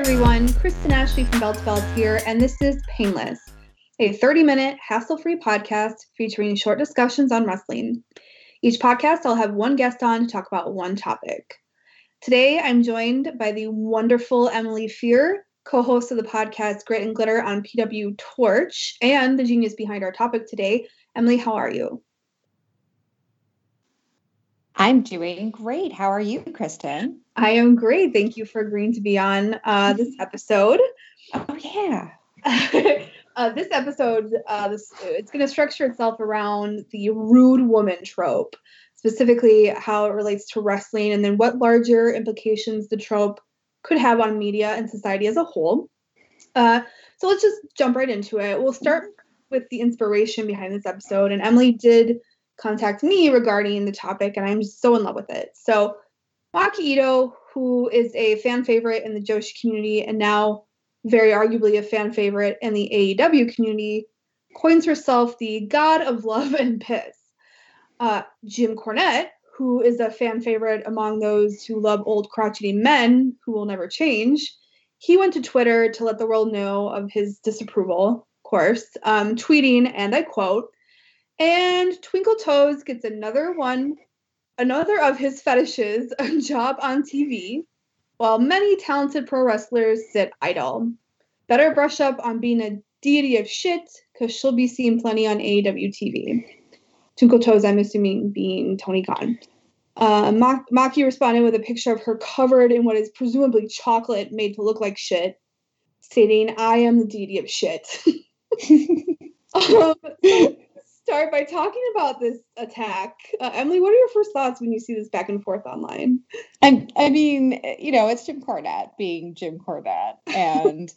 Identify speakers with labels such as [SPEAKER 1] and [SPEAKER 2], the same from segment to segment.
[SPEAKER 1] everyone, Kristen Ashley from Bell to Bells here, and this is Painless, a 30-minute, hassle-free podcast featuring short discussions on wrestling. Each podcast, I'll have one guest on to talk about one topic. Today, I'm joined by the wonderful Emily Fear, co-host of the podcast Grit and Glitter on PW Torch, and the genius behind our topic today. Emily, how are you?
[SPEAKER 2] I'm doing great. How are you, Kristen?
[SPEAKER 1] I am great. Thank you for agreeing to be on this episode.
[SPEAKER 2] Oh, yeah.
[SPEAKER 1] This episode, it's going to structure itself around the rude woman trope, specifically how it relates to wrestling, and then what larger implications the trope could have on media and society as a whole. So let's just jump right into it. We'll start with the inspiration behind this episode, and Emily did contact me regarding the topic, and I'm so in love with it. So Maki Ito, who is a fan favorite in the Joshi community and now very arguably a fan favorite in the AEW community, coins herself the god of love and piss. Jim Cornette, who is a fan favorite among those who love old crotchety men who will never change, he went to Twitter to let the world know of his disapproval, of course, tweeting, and I quote, "And Twinkle Toes gets another of his fetishes a job on TV, while many talented pro wrestlers sit idle. Better brush up on being a deity of shit, because she'll be seen plenty on AEW TV." Twinkle Toes, I'm assuming, being Tony Khan. Maki responded with a picture of her covered in what is presumably chocolate made to look like shit, stating, "I am the deity of shit." Start by talking about this attack. Emily, what are your first thoughts when you see this back and forth online?
[SPEAKER 2] I mean, it's Jim Cornette being Jim Cornette. And,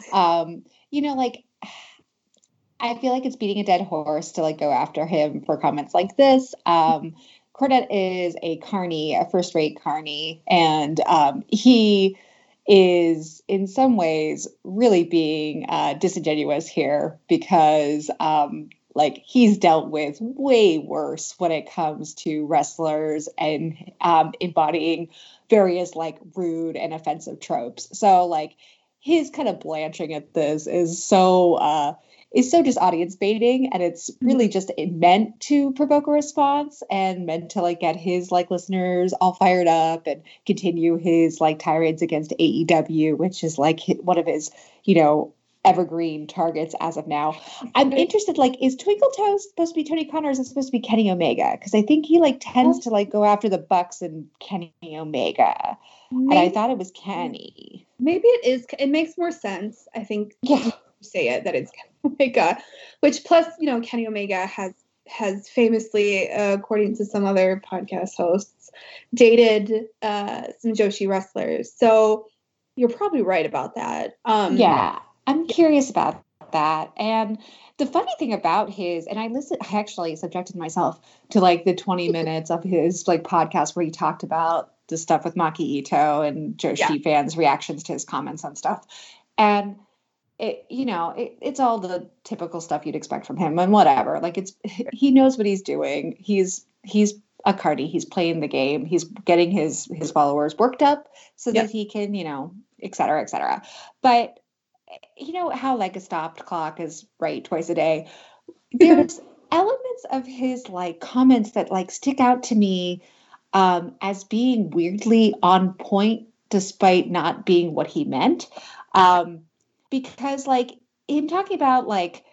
[SPEAKER 2] I feel like it's beating a dead horse to go after him for comments like this. Cornette is a carny, a first-rate carny, and he is in some ways really being disingenuous here because he's dealt with way worse when it comes to wrestlers and embodying various rude and offensive tropes. So his kind of blanching at this is so just audience baiting, and it's really just meant to provoke a response and meant to get his listeners all fired up and continue his tirades against AEW, which is one of his evergreen targets as of now. I'm interested, is Twinkle Toes supposed to be Tony Khan, or is it supposed to be Kenny Omega? Because I think he tends to go after the Bucks and Kenny Omega. And I thought it was Kenny.
[SPEAKER 1] Maybe it is. It makes more sense, I think. Yeah. Say it that it's Kenny Omega, which plus Kenny Omega has famously, according to some other podcast hosts, dated some Joshi wrestlers. So you're probably right about that.
[SPEAKER 2] Yeah. I'm curious about that. And the funny thing about I actually subjected myself to the 20 minutes of his podcast where he talked about the stuff with Maki Ito and Joshi fans' reactions to his comments on stuff. And it's all the typical stuff you'd expect from him and whatever. He knows what he's doing. He's a cardi. He's playing the game. He's getting his followers worked up so that he can, et cetera, et cetera. But how a stopped clock is right twice a day. There's elements of his comments that stick out to me as being weirdly on point despite not being what he meant. Because him talking about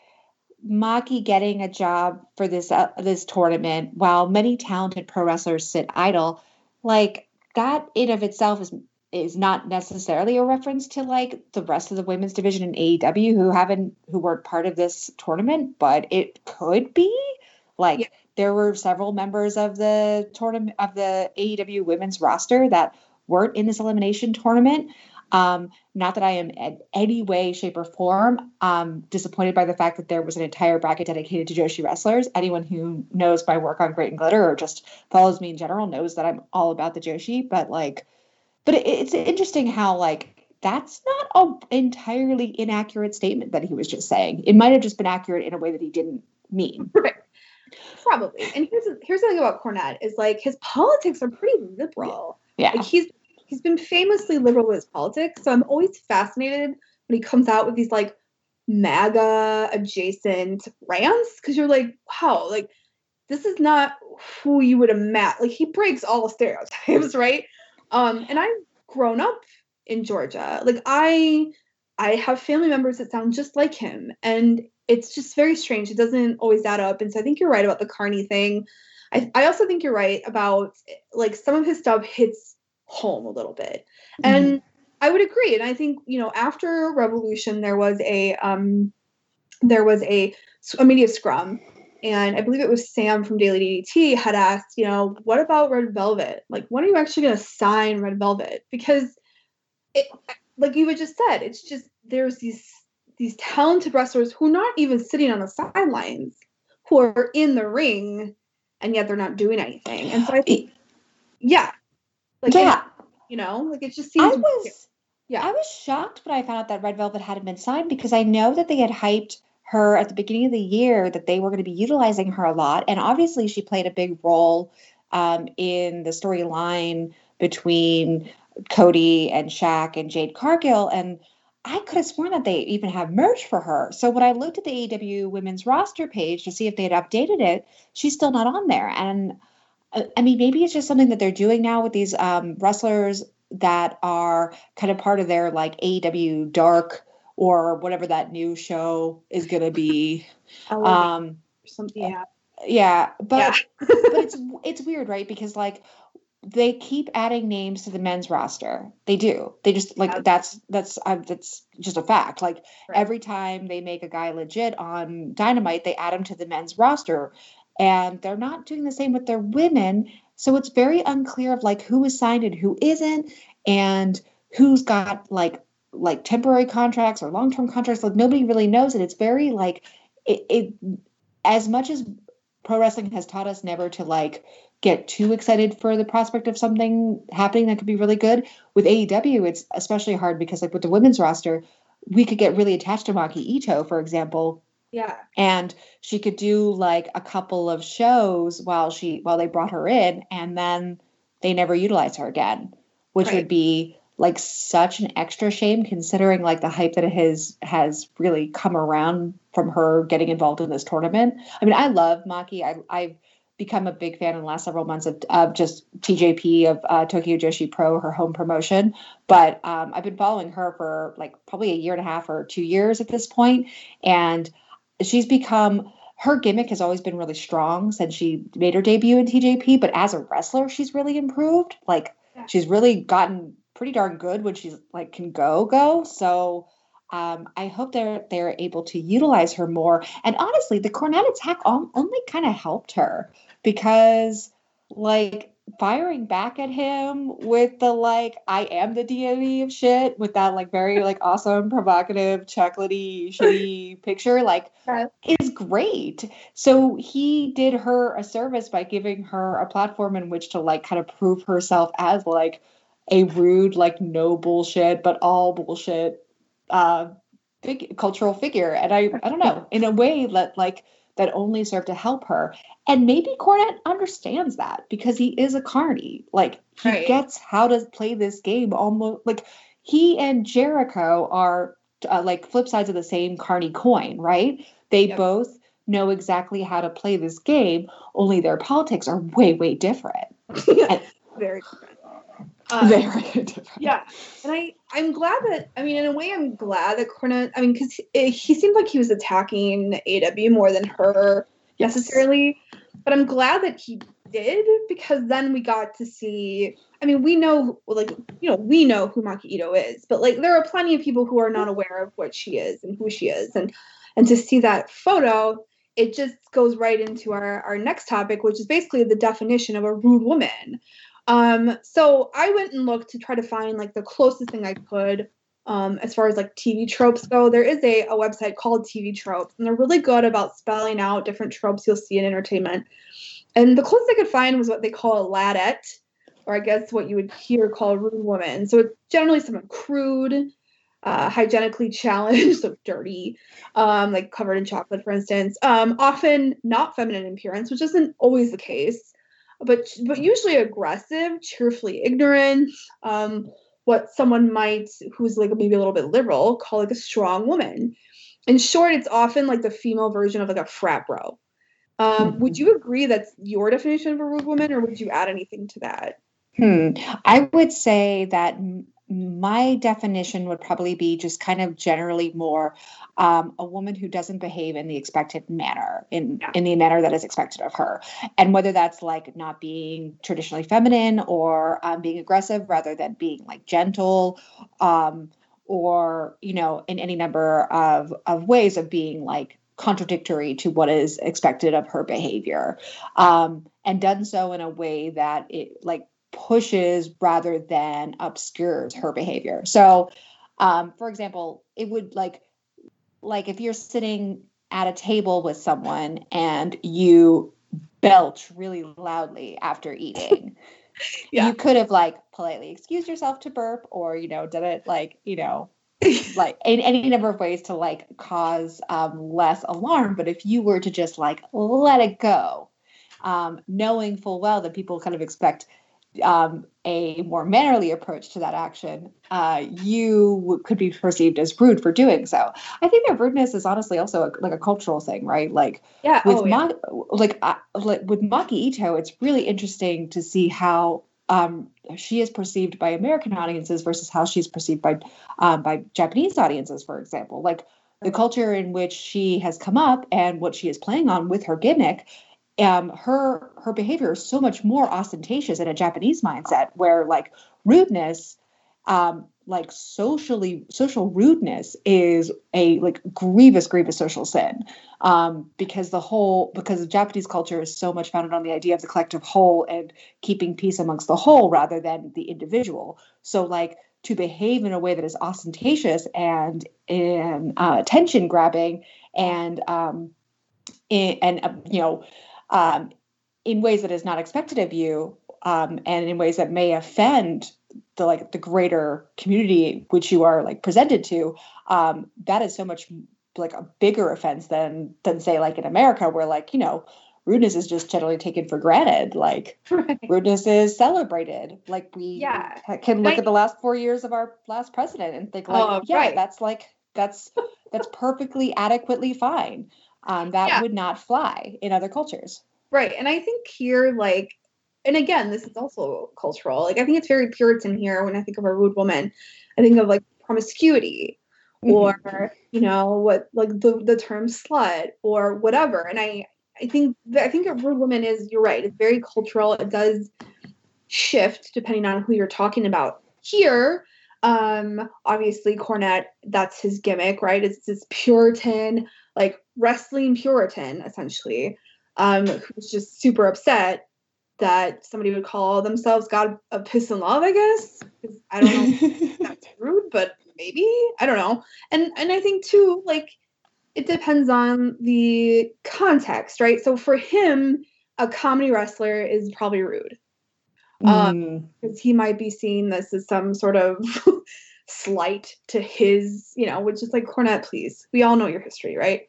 [SPEAKER 2] Maki getting a job for this tournament while many talented pro wrestlers sit idle, that in of itself is not necessarily a reference to the rest of the women's division in AEW who weren't part of this tournament, but it could be there were several members of the tournament of the AEW women's roster that weren't in this elimination tournament. Not that I am in any way, shape, or form disappointed by the fact that there was an entire bracket dedicated to Joshi wrestlers. Anyone who knows my work on Grit and Glitter or just follows me in general knows that I'm all about the Joshi, but it's interesting how that's not an entirely inaccurate statement that he was just saying. It might have just been accurate in a way that he didn't mean.
[SPEAKER 1] Right. Probably. And here's the thing about Cornette is his politics are pretty liberal.
[SPEAKER 2] Yeah.
[SPEAKER 1] He's he's been famously liberal with his politics. So I'm always fascinated when he comes out with these like MAGA adjacent rants, because you're like, wow, like this is not who you would imagine. Like he breaks all the stereotypes, right? And I've grown up in Georgia. Like I have family members that sound just like him, and it's just very strange. It doesn't always add up. And so I think you're right about the Carney thing. I also think you're right about like some of his stuff hits home a little bit. And I would agree. And I think, after Revolution, there was a media scrum. And I believe it was Sam from Daily DDT had asked, what about Red Velvet? Like, when are you actually going to sign Red Velvet? Because it, like you had just said, it's just, there's these talented wrestlers who are not even sitting on the sidelines, who are in the ring, and yet they're not doing anything. And so I think, like it just seems.
[SPEAKER 2] I was shocked when I found out that Red Velvet hadn't been signed, because I know that they had hyped her at the beginning of the year that they were going to be utilizing her a lot, and obviously she played a big role in the storyline between Cody and Shaq and Jade Cargill, and I could have sworn that they even have merch for her. So when I looked at the AEW women's roster page to see if they had updated it, she's still not on there. And I mean, maybe it's just something that they're doing now with these wrestlers that are kind of part of their like AEW Dark or whatever that new show is going to be.
[SPEAKER 1] Something.
[SPEAKER 2] But it's weird, right? Because like they keep adding names to the men's roster. They do. They just like that's just a fact. Like every time they make a guy legit on Dynamite, they add him to the men's roster, and they're not doing the same with their women. So it's very unclear of like who is signed and who isn't, and who's got like temporary contracts or long-term contracts. Like nobody really knows it. It's very like it as much as pro wrestling has taught us never to like get too excited for the prospect of something happening that could be really good. With AEW, it's especially hard because like with the women's roster, we could get really attached to Maki Ito, for example.
[SPEAKER 1] Yeah.
[SPEAKER 2] And she could do like a couple of shows while they brought her in, and then they never utilized her again, which would be like such an extra shame considering like the hype that it has really come around from her getting involved in this tournament. I mean, I love Maki. I've become a big fan in the last several months of just TJP of Tokyo Joshi Pro, her home promotion. But I've been following her for like probably a year and a half or 2 years at this point. And she's become, her gimmick has always been really strong since she made her debut in TJP. But as a wrestler, she's really improved. Like she's really gotten pretty darn good when she's like can go. So I hope they're able to utilize her more. And honestly, the Cornette attack only kind of helped her, because like firing back at him with the like I am the deity of shit with that like very like awesome provocative chocolatey shitty picture like is great. So he did her a service by giving her a platform in which to like kind of prove herself as like a rude like no bullshit but all bullshit cultural figure. And I don't know, in a way that only served to help her. And maybe Cornette understands that because he is a carny. Like he gets how to play this game almost like he and Jericho are like flip sides of the same carny coin, right? They both know exactly how to play this game, only their politics are way, way different.
[SPEAKER 1] Very different.
[SPEAKER 2] Very different.
[SPEAKER 1] Yeah. And I'm glad that, I mean, in a way, I'm glad that Cornette, I mean, because he seemed like he was attacking AW more than her necessarily. But I'm glad that he did, because then we got to see, I mean, we know who Maki Ito is, but like there are plenty of people who are not aware of what she is and who she is. And to see that photo, it just goes right into our next topic, which is basically the definition of a rude woman. So I went and looked to try to find like the closest thing I could as far as like TV tropes go. There is a website called TV Tropes, and they're really good about spelling out different tropes you'll see in entertainment. And the closest I could find was what they call a ladette, or I guess what you would hear call a rude woman. So it's generally someone crude, hygienically challenged, so dirty, like covered in chocolate, for instance. Often not feminine in appearance, which isn't always the case. but usually aggressive, cheerfully ignorant, what someone might, who's like maybe a little bit liberal, call like a strong woman. In short, it's often like the female version of like a frat bro. Would you agree that's your definition of a rude woman, or would you add anything to that?
[SPEAKER 2] I would say that my definition would probably be just kind of generally more a woman who doesn't behave in the expected manner, in the manner that is expected of her. And whether that's like not being traditionally feminine or being aggressive rather than being like gentle, or, you know, in any number of ways of being like contradictory to what is expected of her behavior, and done so in a way that it like pushes rather than obscures her behavior. So, for example, it would like if you're sitting at a table with someone and you belch really loudly after eating, you could have like politely excused yourself to burp, or, you know, done it like, you know, like in any number of ways to like cause less alarm. But if you were to just like let it go, knowing full well that people kind of expect a more mannerly approach to that action, could be perceived as rude for doing so. I think that rudeness is honestly also like a cultural thing, right? Like with with Maki Ito, it's really interesting to see how she is perceived by American audiences versus how she's perceived by Japanese audiences, for example. Like the culture in which she has come up and what she is playing on with her gimmick, her behavior is so much more ostentatious in a Japanese mindset, where like rudeness, like social rudeness is a like grievous social sin, because Japanese culture is so much founded on the idea of the collective whole and keeping peace amongst the whole rather than the individual. So like to behave in a way that is ostentatious and attention grabbing and in ways that is not expected of you, and in ways that may offend the greater community which you are like presented to, that is so much like a bigger offense than say like in America, where like, you know, rudeness is just generally taken for granted. Like rudeness is celebrated. Like we can look at the last 4 years of our last president and think like, that's perfectly adequately fine. That would not fly in other cultures.
[SPEAKER 1] Right. And I think here, like, and again, this is also cultural. Like, I think it's very Puritan here when I think of a rude woman. I think of like promiscuity, or, you know, what like the term slut or whatever. And I think a rude woman is, you're right, it's very cultural. It does shift depending on who you're talking about. Here, obviously Cornette, that's his gimmick, right? It's this Puritan, like wrestling Puritan, essentially, who's just super upset that somebody would call themselves God of Piss and Love, I guess. I don't know if that's rude, but maybe. I don't know. And I think too, like, it depends on the context, right? So for him, a comedy wrestler is probably rude. Because he might be seeing this as some sort of slight to his, you know, which is like, Cornette, please. We all know your history, right?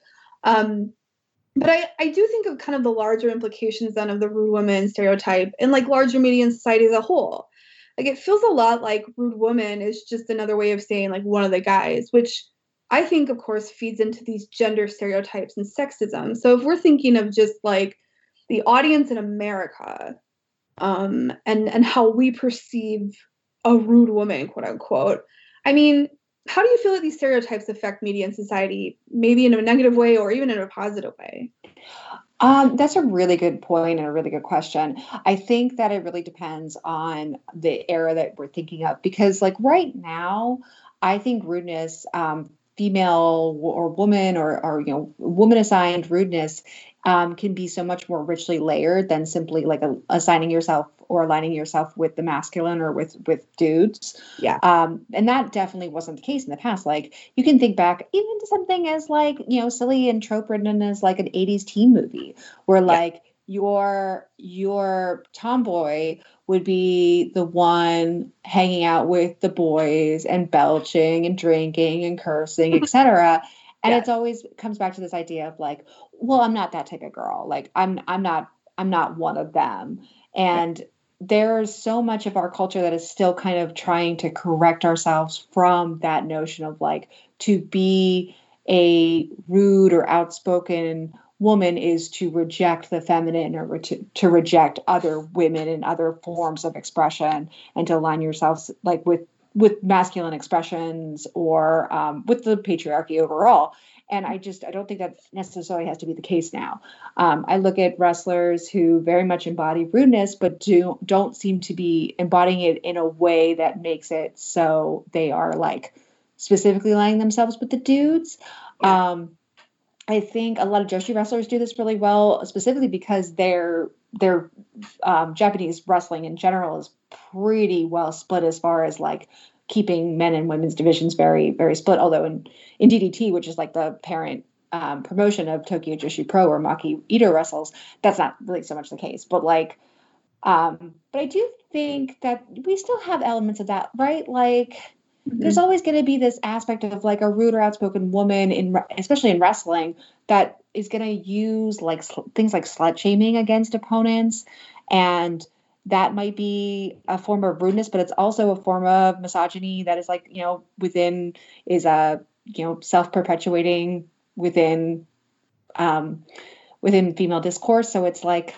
[SPEAKER 1] But I do think of kind of the larger implications then of the rude woman stereotype and like larger media and society as a whole. Like it feels a lot like rude woman is just another way of saying like one of the guys, which I think of course feeds into these gender stereotypes and sexism. So if we're thinking of just like the audience in America, and how we perceive a rude woman, quote unquote, I mean, how do you feel that these stereotypes affect media and society, maybe in a negative way or even in a positive way?
[SPEAKER 2] That's a really good point and a really good question. I think that it really depends on the era that we're thinking of, because like right now, I think rudeness, female or woman or you know, woman assigned rudeness can be so much more richly layered than simply like assigning yourself or aligning yourself with the masculine or with dudes.
[SPEAKER 1] Yeah.
[SPEAKER 2] And that definitely wasn't the case in the past. Like you can think back even to something as like, you know, silly and trope ridden as like an 80s teen movie where like your tomboy would be the one hanging out with the boys and belching and drinking and cursing, etc. And it's always comes back to this idea of like, well, I'm not that type of girl. Like I'm not one of them. And there's so much of our culture that is still kind of trying to correct ourselves from that notion of like, to be a rude or outspoken woman is to reject the feminine, or to reject other women and other forms of expression, and to align yourselves like with masculine expressions, or with the patriarchy overall. And I don't think that necessarily has to be the case now. I look at wrestlers who very much embody rudeness, but don't seem to be embodying it in a way that makes it so they are like specifically aligning themselves with the dudes. Yeah. I think a lot of Joshi wrestlers do this really well, specifically because their Japanese wrestling in general is pretty well split as far as like keeping men and women's divisions very, very split. Although in DDT, which is like the parent promotion of Tokyo Joshi Pro, where Maki Ito wrestles, that's not really so much the case. But like, but I do think that we still have elements of that, right? Like, there's always going to be this aspect of like a rude or outspoken woman especially in wrestling, that is going to use like things like slut shaming against opponents. And that might be a form of rudeness, but it's also a form of misogyny that is like, self-perpetuating within female discourse. So it's like,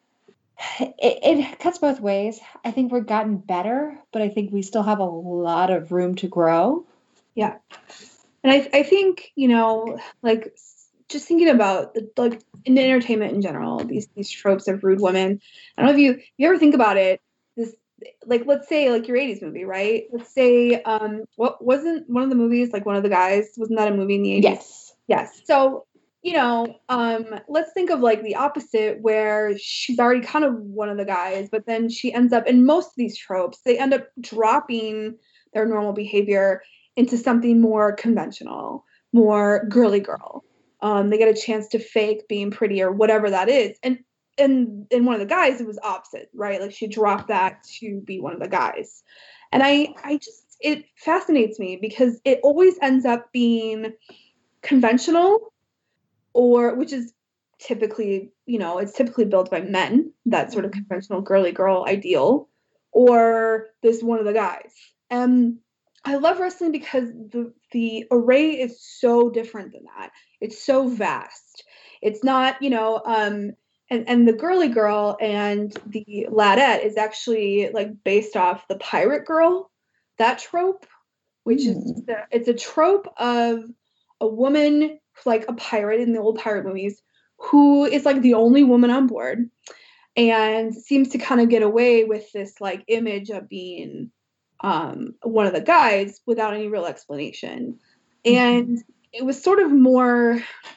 [SPEAKER 2] it cuts both ways. I think we've gotten better, but I think we still have a lot of room to grow.
[SPEAKER 1] Yeah. And I think, like just thinking about like in entertainment in general, these tropes of rude women. I don't know if you ever think about it, this, like, let's say like your 80s movie, right? Let's say, what wasn't one of the movies, like One of the Guys, wasn't that a movie in the 80s? Yes. So, let's think of like the opposite, where she's already kind of one of the guys, but then she ends up in most of these tropes, they end up dropping their normal behavior into something more conventional, more girly girl. They get a chance to fake being pretty or whatever that is. And in One of the Guys, it was opposite, right? Like she dropped that to be one of the guys. And it fascinates me because it always ends up being conventional, or which is typically, it's typically built by men, that sort of conventional girly girl ideal, or this one of the guys. And I love wrestling because the array is so different than that. It's so vast. It's not, and the girly girl and the ladette is actually like based off the pirate girl, that trope, which is it's a trope of a woman like a pirate in the old pirate movies who is like the only woman on board and seems to kind of get away with this like image of being one of the guys without any real explanation. And it was sort of more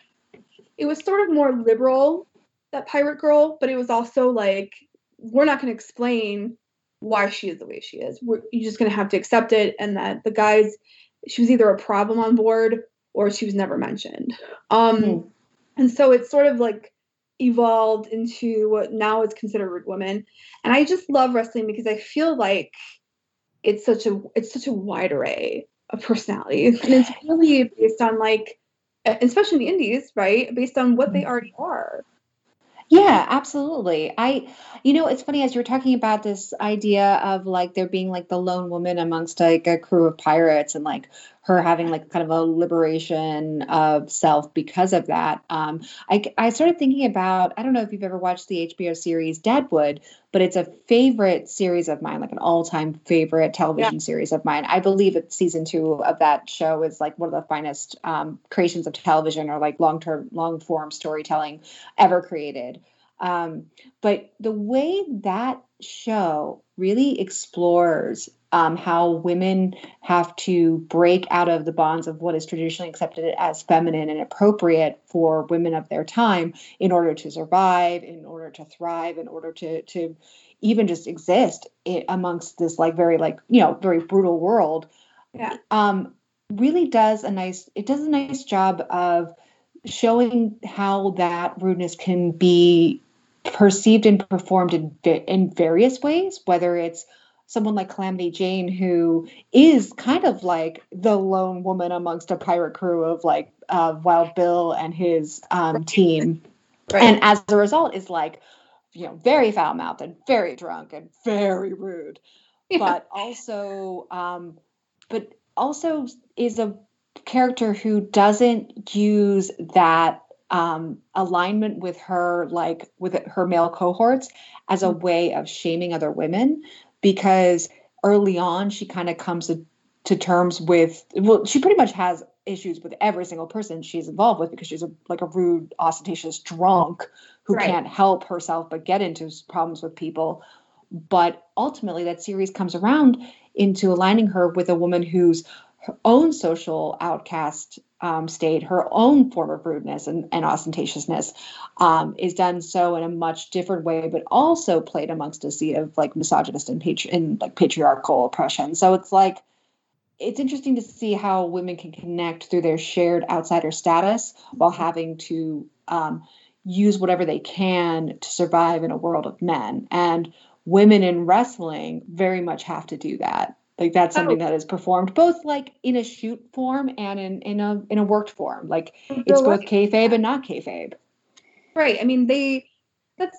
[SPEAKER 1] liberal, that pirate girl, but it was also like, we're not going to explain why she is the way she is. You're just going to have to accept it. And that the guys, she was either a problem on board or she was never mentioned. And so it's sort of like evolved into what now is considered rude women. And I just love wrestling because I feel like it's such a wide array of personalities. And it's really based on like, especially in the indies, right? Based on what they already are.
[SPEAKER 2] Yeah, absolutely. It's funny, as you were talking about this idea of like there being like the lone woman amongst like a crew of pirates, and like her having like kind of a liberation of self because of that. I started thinking about, I don't know if you've ever watched the HBO series Deadwood, but it's a favorite series of mine, like an all-time favorite television series of mine. I believe that season 2 of that show is like one of the finest creations of television, or like long form storytelling ever created. But the way that show really explores how women have to break out of the bonds of what is traditionally accepted as feminine and appropriate for women of their time in order to survive, in order to thrive, in order to even just exist amongst this like very like, very brutal world.
[SPEAKER 1] Yeah.
[SPEAKER 2] Really does a nice job of showing how that rudeness can be perceived and performed in various ways, whether it's someone like Calamity Jane, who is kind of like the lone woman amongst a pirate crew of like Wild Bill and his team. Right. And as a result is like very foul-mouthed and very drunk and very rude,
[SPEAKER 1] Yeah.
[SPEAKER 2] but also is a character who doesn't use that alignment with her, like with her male cohorts, as a way of shaming other women, because early on she kind of comes to terms with, well, she pretty much has issues with every single person she's involved with, because she's like a rude, ostentatious drunk who can't help herself but get into problems with people. But ultimately that series comes around into aligning her with a woman whose her own social outcast state, her own form of rudeness and ostentatiousness is done so in a much different way, but also played amongst a sea of like misogynist and patriarchal oppression. So it's like, it's interesting to see how women can connect through their shared outsider status while having to use whatever they can to survive in a world of men. And women in wrestling very much have to do that. Like that's something that is performed both like in a shoot form and in a worked form. Like it's both kayfabe and not kayfabe.
[SPEAKER 1] Right. I mean, that's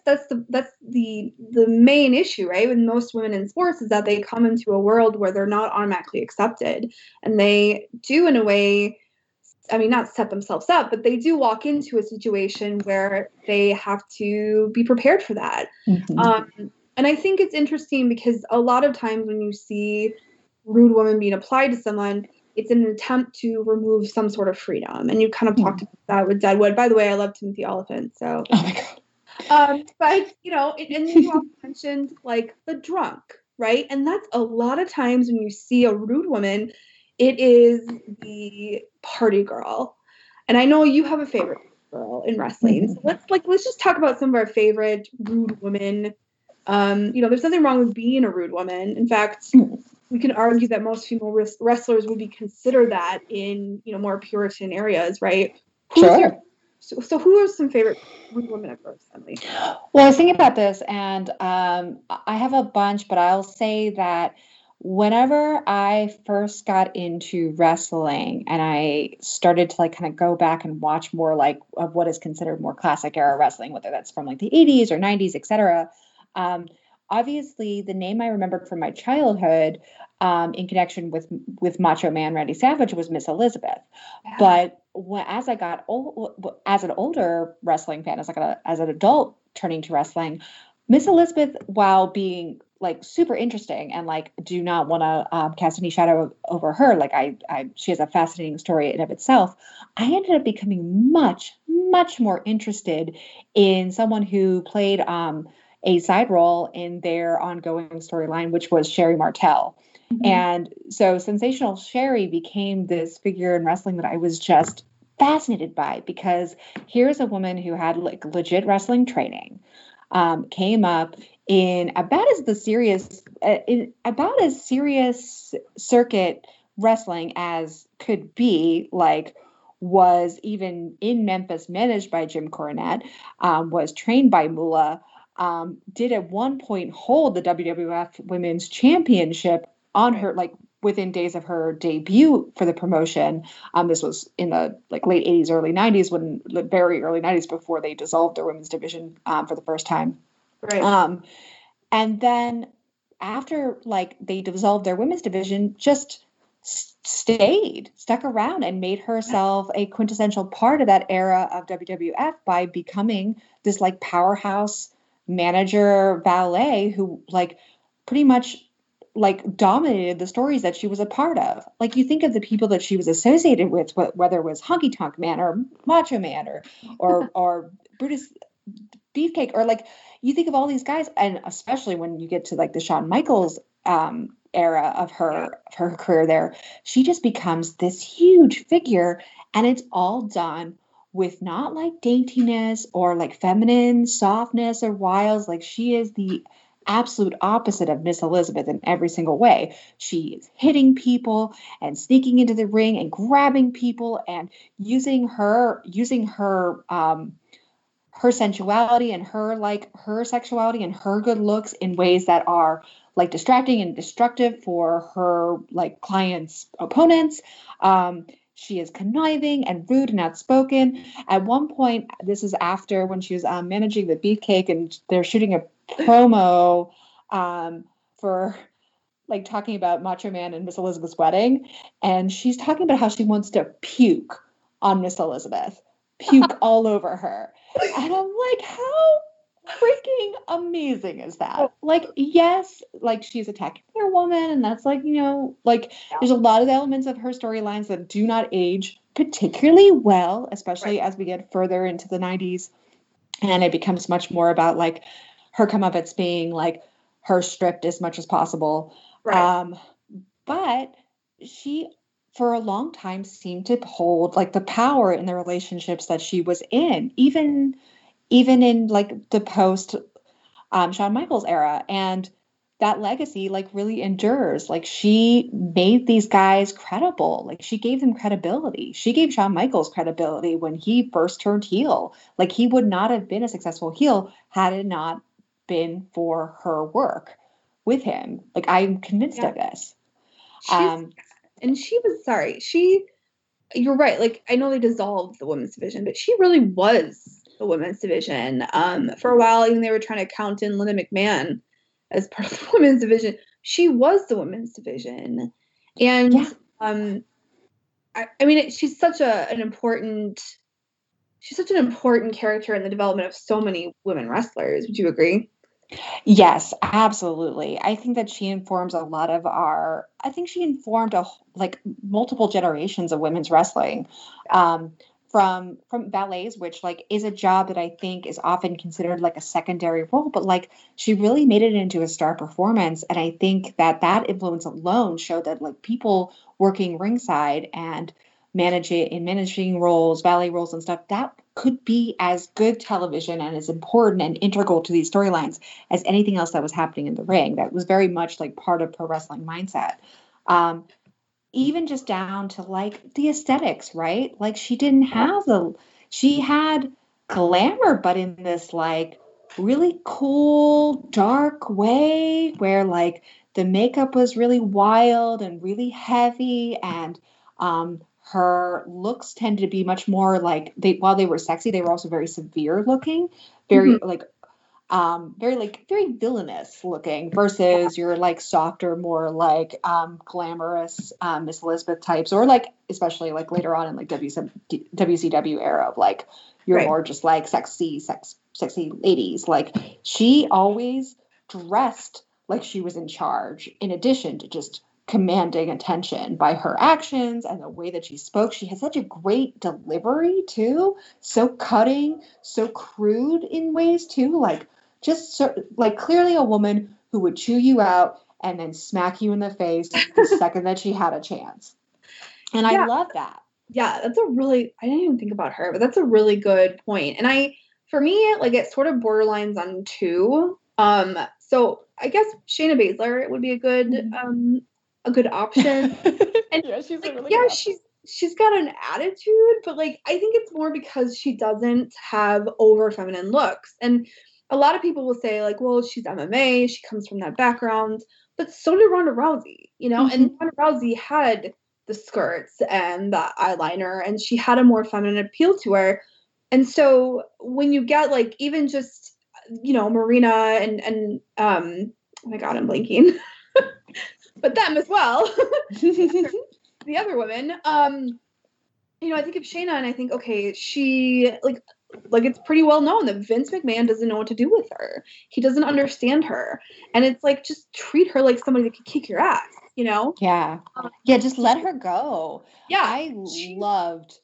[SPEAKER 1] the main issue, right? With most women in sports is that they come into a world where they're not automatically accepted, and they do, in a way, I mean, not set themselves up, but they do walk into a situation where they have to be prepared for that. Mm-hmm. And I think it's interesting because a lot of times when you see rude woman being applied to someone, it's an attempt to remove some sort of freedom. And you kind of talked about that with Deadwood. By the way, I love Timothy Olyphant. So,
[SPEAKER 2] oh my God.
[SPEAKER 1] But and you also mentioned like the drunk, right? And that's a lot of times when you see a rude woman, it is the party girl. And I know you have a favorite girl in wrestling. So let's just talk about some of our favorite rude women. There's nothing wrong with being a rude woman. In fact, we can argue that most female wrestlers would be considered that in, more Puritan areas, right?
[SPEAKER 2] Sure.
[SPEAKER 1] So who are some favorite rude women of yours, Emily?
[SPEAKER 2] Well, I was thinking about this, and I have a bunch, but I'll say that whenever I first got into wrestling and I started to like kind of go back and watch more like of what is considered more classic era wrestling, whether that's from like the 80s or 90s, etc. Obviously, the name I remembered from my childhood in connection with Macho Man Randy Savage was Miss Elizabeth. Yeah. But as I got old, as an older wrestling fan, as an adult turning to wrestling, Miss Elizabeth, while being like super interesting and like do not want to cast any shadow over her, like she has a fascinating story in and of itself, I ended up becoming much, much more interested in someone who played a side role in their ongoing storyline, which was Sherry Martel. Mm-hmm. And so Sensational Sherry became this figure in wrestling that I was just fascinated by, because here's a woman who had like legit wrestling training, came up in about as serious circuit wrestling as could be, like was even in Memphis managed by Jim Cornette, was trained by Moolah, did at one point hold the WWF Women's Championship on her, like within days of her debut for the promotion. This was in the like late 80s, early 90s, very early 90s, before they dissolved their women's division for the first time. Right. And then after like they dissolved their women's division, just stuck around and made herself a quintessential part of that era of WWF by becoming this like powerhouse manager valet who like pretty much like dominated the stories that she was a part of. Like you think of the people that she was associated with, whether it was Honky Tonk Man or Macho Man or Brutus Beefcake, or like you think of all these guys, and especially when you get to like the Shawn Michaels era of her career there, she just becomes this huge figure, and it's all done with not like daintiness or like feminine softness or wiles. Like she is the absolute opposite of Miss Elizabeth in every single way. She is hitting people and sneaking into the ring and grabbing people and using her sensuality and her sexuality and her good looks in ways that are like distracting and destructive for her like clients' opponents. She is conniving and rude and outspoken. At one point, this is after when she was managing the Beefcake, and they're shooting a promo for like talking about Macho Man and Miss Elizabeth's wedding. And she's talking about how she wants to puke on Miss Elizabeth, puke all over her. And I'm like, how freaking amazing is that? Like, yes, like she's attacking their woman, and that's like, like there's a lot of elements of her storylines that do not age particularly well, especially as we get further into the 90s, and it becomes much more about like her comeuppance being like her stripped as much as possible. But she for a long time seemed to hold like the power in the relationships that she was in, even in like the post Shawn Michaels era. And that legacy like really endures. Like she made these guys credible. Like she gave them credibility. She gave Shawn Michaels credibility when he first turned heel. Like he would not have been a successful heel had it not been for her work with him. Like I'm convinced of this.
[SPEAKER 1] And she was you're right. Like I know they dissolved the women's division, but she really was the women's division. For a while, even they were trying to count in Linda McMahon as part of the women's division. She was the women's division. And I mean, she's such an important character in the development of so many women wrestlers. Would you agree?
[SPEAKER 2] Yes, absolutely. I think that she informs she informed like multiple generations of women's wrestling, from ballets, which like is a job that I think is often considered like a secondary role, but like she really made it into a star performance. And I think that influence alone showed that like people working ringside and managing roles, ballet roles and stuff, that could be as good television and as important and integral to these storylines as anything else that was happening in the ring. That was very much like part of pro wrestling mindset. Even just down to like the aesthetics, right? Like she had glamour, but in this like really cool, dark way where like the makeup was really wild and really heavy, and her looks tended to be much more like while they were sexy, they were also very severe looking, very very villainous looking versus your like softer, more like glamorous Miss Elizabeth types, or like especially like later on in like WCW era of like you're more just like sexy ladies. Like she always dressed like she was in charge, in addition to just commanding attention by her actions and the way that she spoke. She had such a great delivery too, so cutting, so crude in ways too, like just like clearly a woman who would chew you out and then smack you in the face the second that she had a chance. And I love that.
[SPEAKER 1] Yeah, I didn't even think about her, but that's a really good point. And for me, like it sort of borderlines on two. So I guess Shayna Baszler would be a good option. And she's like, she's got an attitude, but like I think it's more because she doesn't have over feminine looks. And a lot of people will say like, well, she's MMA, she comes from that background, but so did Ronda Rousey, and Ronda Rousey had the skirts and the eyeliner, and she had a more feminine appeal to her. And so when you get like even just Marina and oh my god, I'm blanking. But them as well. The other women. I think of Shayna and I think, okay, she like it's pretty well known that Vince McMahon doesn't know what to do with her. He doesn't understand her. And it's like, just treat her like somebody that could kick your ass,
[SPEAKER 2] Yeah. Yeah, just let her go.
[SPEAKER 1] Yeah.
[SPEAKER 2] I loved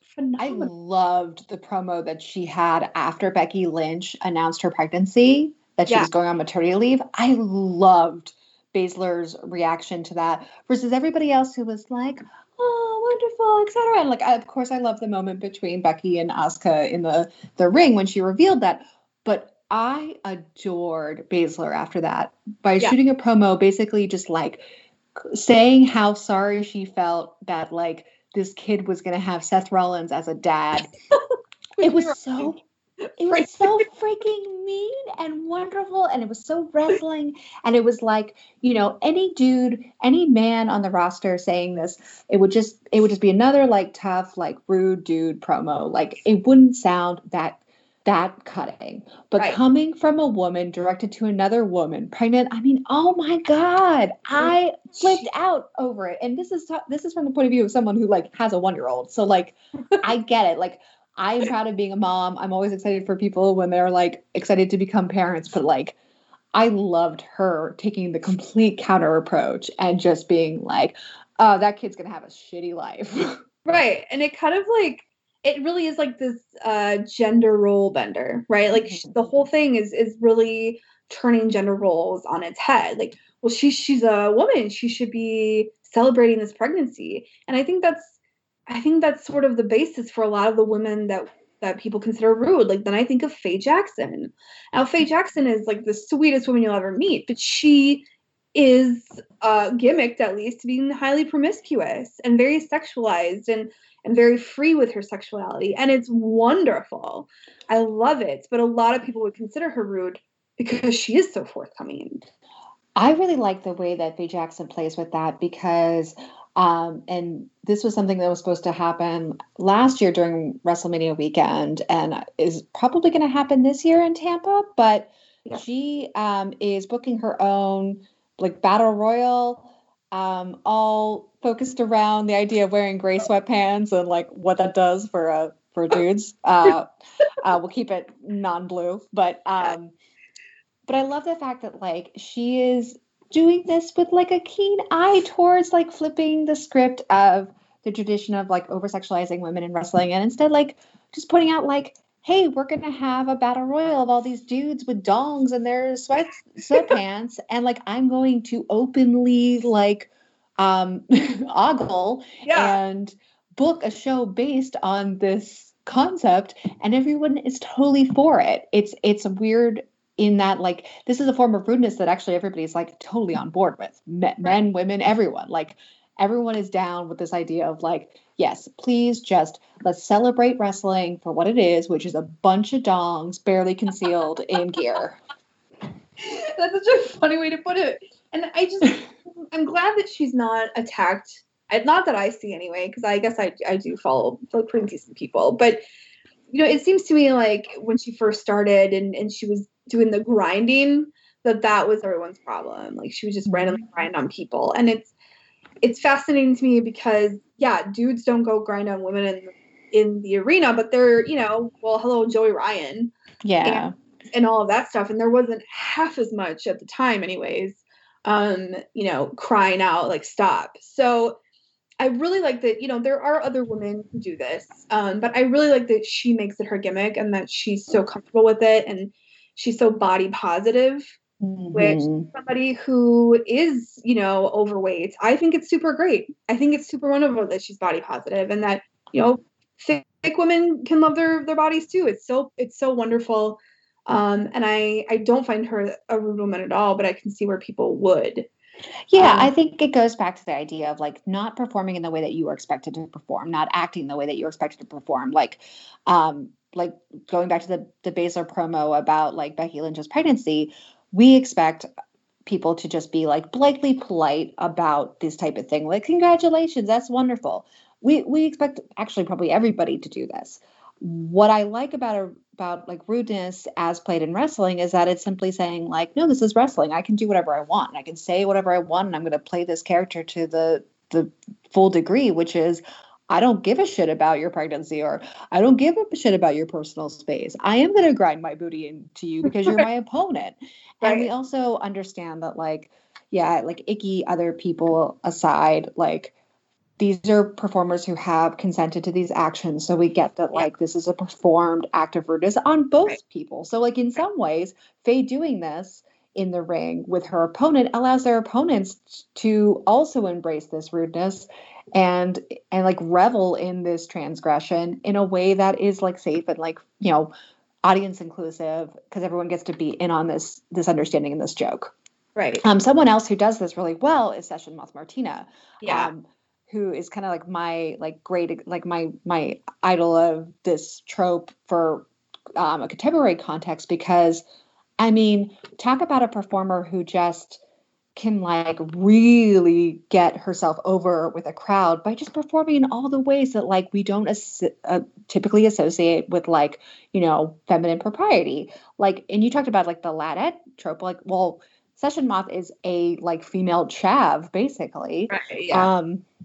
[SPEAKER 2] the promo that she had after Becky Lynch announced her pregnancy, that she was going on maternity leave. I loved Baszler's reaction to that versus everybody else who was like, oh, wonderful, etc. And like, of course, I love the moment between Becky and Asuka in the ring when she revealed that. But I adored Baszler after that by shooting a promo, basically just like saying how sorry she felt that like this kid was going to have Seth Rollins as a dad. It was so It was so freaking mean and wonderful, and it was so wrestling. And it was like, any dude, any man on the roster saying this, it would just be another like tough, like rude dude promo. Like it wouldn't sound that cutting. But coming from a woman directed to another woman, pregnant, I mean, oh my God, I flipped out over it. And this is from the point of view of someone who like has a 1-year-old. So like, I get it. Like, I am proud of being a mom. I'm always excited for people when they're like excited to become parents, but like, I loved her taking the complete counter approach and just being like, oh, that kid's going to have a shitty life.
[SPEAKER 1] Right. And it kind of like, it really is like this gender role bender, right? Like the whole thing is really turning gender roles on its head. Like, well, she's a woman. She should be celebrating this pregnancy. And I think that's sort of the basis for a lot of the women that people consider rude. Like then I think of Faye Jackson. Now Faye Jackson is like the sweetest woman you'll ever meet, but she is gimmicked at least to being highly promiscuous and very sexualized and very free with her sexuality. And it's wonderful. I love it. But a lot of people would consider her rude because she is so forthcoming.
[SPEAKER 2] I really like the way that Faye Jackson plays with that because, and this was something that was supposed to happen last year during WrestleMania weekend and is probably going to happen this year in Tampa, but she is booking her own like battle royal, all focused around the idea of wearing gray sweatpants and like what that does for dudes. We'll keep it non-blue, but I love the fact that like she is doing this with like a keen eye towards like flipping the script of the tradition of like over-sexualizing women in wrestling and instead like just pointing out like, hey, we're going to have a battle royal of all these dudes with dongs and their sweatpants. And like, I'm going to openly like ogle and book a show based on this concept. And everyone is totally for it. It's weird in that like, this is a form of rudeness that actually everybody's like totally on board with. Men, women, everyone. Like everyone is down with this idea of like, yes, please just let's celebrate wrestling for what it is, which is a bunch of dongs barely concealed in gear.
[SPEAKER 1] That's such a funny way to put it. And I'm glad that she's not attacked. Not that I see anyway, because I guess I do follow pretty decent people. But, it seems to me like when she first started and she was doing the grinding, that was everyone's problem. Like she was just randomly grinding on people. And it's fascinating to me because dudes don't go grind on women in the arena, but they're, well, hello, Joey Ryan.
[SPEAKER 2] Yeah.
[SPEAKER 1] And all of that stuff. And there wasn't half as much at the time anyways, crying out like stop. So I really like that, there are other women who do this. But I really like that she makes it her gimmick and that she's so comfortable with it. And she's so body positive. Which somebody who is, overweight, I think it's super great. I think it's super wonderful that she's body positive and that, thick women can love their bodies too. It's so wonderful. And I don't find her a rude woman at all, but I can see where people would.
[SPEAKER 2] Yeah, I think it goes back to the idea of like not performing in the way that you were expected to perform, not acting the way that you were expected to perform. Like going back to the Baszler promo about like Becky Lynch's pregnancy, we expect people to just be like blankly polite about this type of thing. Like, congratulations, that's wonderful. We expect actually probably everybody to do this. What I like about like rudeness as played in wrestling is that it's simply saying like, no, this is wrestling. I can do whatever I want. And I can say whatever I want. And I'm going to play this character to the full degree, which is, I don't give a shit about your pregnancy or I don't give a shit about your personal space. I am going to grind my booty into you because you're my opponent. And we also understand that like, like icky other people aside, like these are performers who have consented to these actions. So we get that like, this is a performed act of rudeness on both people. So like in some ways, Faye doing this in the ring with her opponent allows their opponents to also embrace this rudeness and like revel in this transgression in a way that is like safe and like, audience inclusive because everyone gets to be in on this understanding and this joke.
[SPEAKER 1] Right.
[SPEAKER 2] Someone else who does this really well is Session Moth Martina. Who is kind of like my like great like my idol of this trope for a contemporary context, because I mean, talk about a performer who just can like really get herself over with a crowd by just performing in all the ways that like we don't typically associate with like, you know, feminine propriety. Like, and you talked about like the ladette trope, like, well, Session Moth is a like female chav basically.
[SPEAKER 1] Right, yeah.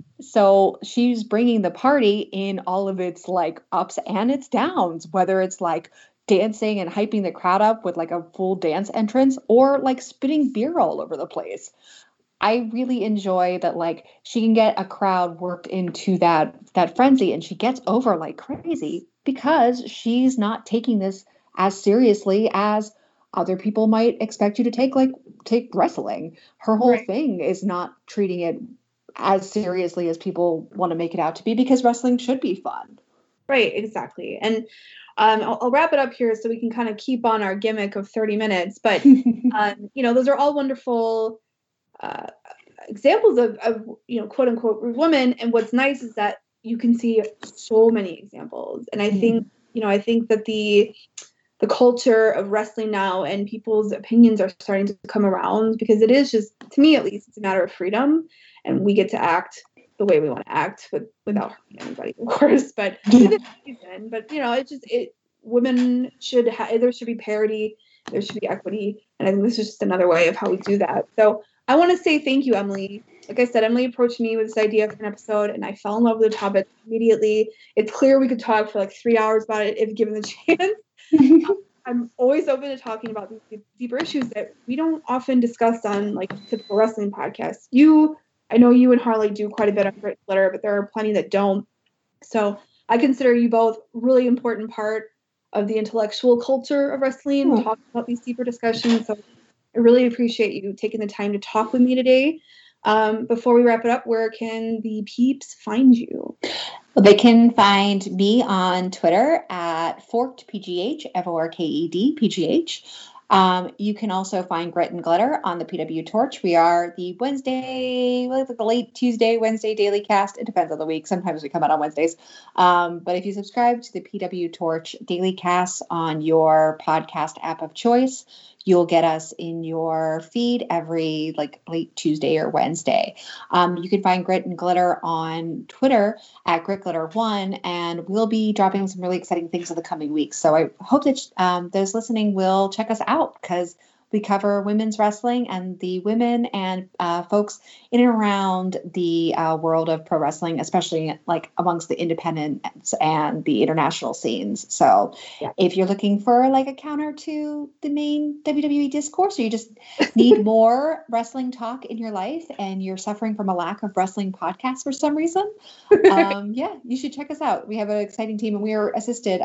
[SPEAKER 2] So she's bringing the party in all of its like ups and its downs, whether it's like dancing and hyping the crowd up with like a full dance entrance or like spitting beer all over the place. I really enjoy that like she can get a crowd worked into that frenzy, and she gets over like crazy because she's not taking this as seriously as other people might expect you to take wrestling. Her whole thing is not treating it as seriously as people want to make it out to be, because wrestling should be fun.
[SPEAKER 1] Right, exactly. And I'll wrap it up here so we can kind of keep on our gimmick of 30 minutes. But, you know, those are all wonderful examples of, you know, quote unquote women. And what's nice is that you can see so many examples. And I think, you know, I think that the culture of wrestling now and people's opinions are starting to come around, because it is just, to me at least, it's a matter of freedom, and we get to act the way we want to act without hurting anybody, of course, but but you know, women should there should be parity, there should be equity, and I think this is just another way of how we do that. So I want to say thank you, Emily. Like I said, Emily approached me with this idea for an episode, and I fell in love with the topic immediately. It's clear we could talk for like 3 hours about it if given the chance. I'm always open to talking about these deeper issues that we don't often discuss on like typical wrestling podcasts. I know you and Harley do quite a bit on Grit Glitter, but there are plenty that don't. So I consider you both really important part of the intellectual culture of wrestling, talking about these deeper discussions. So I really appreciate you taking the time to talk with me today. Before we wrap it up, where can the peeps find you?
[SPEAKER 2] Well, they can find me on Twitter at ForkedPGH, FORKED PGH. You can also find Grit and Glitter on the PW Torch. We are the late Tuesday, Wednesday daily cast. It depends on the week. Sometimes we come out on Wednesdays. But if you subscribe to the PW Torch daily cast on your podcast app of choice, you'll get us in your feed every like late Tuesday or Wednesday. You can find Grit and Glitter on Twitter at GritGlitter1, and we'll be dropping some really exciting things in the coming weeks. So I hope that those listening will check us out, because we cover women's wrestling and the women and folks in and around the world of pro wrestling, especially like amongst the independents and the international scenes. So if you're looking for like a counter to the main WWE discourse, or you just need more wrestling talk in your life and you're suffering from a lack of wrestling podcasts for some reason, you should check us out. We have an exciting team, and we are assisted.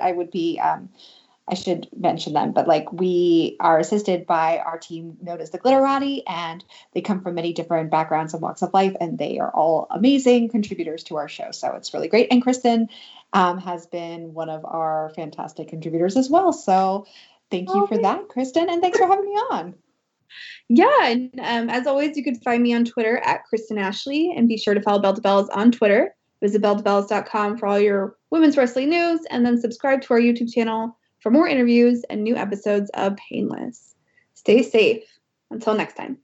[SPEAKER 2] I should mention them, but like we are assisted by our team known as the Glitterati, and they come from many different backgrounds and walks of life, and they are all amazing contributors to our show. So it's really great. And Kristen has been one of our fantastic contributors as well. So thank you for that, Kristen, and thanks for having me on.
[SPEAKER 1] Yeah, and as always, you can find me on Twitter at Kristen Ashley, and be sure to follow Bell to Bells on Twitter. Visit belltobells.com for all your women's wrestling news, and then subscribe to our YouTube channel for more interviews and new episodes of Painless. Stay safe. Until next time.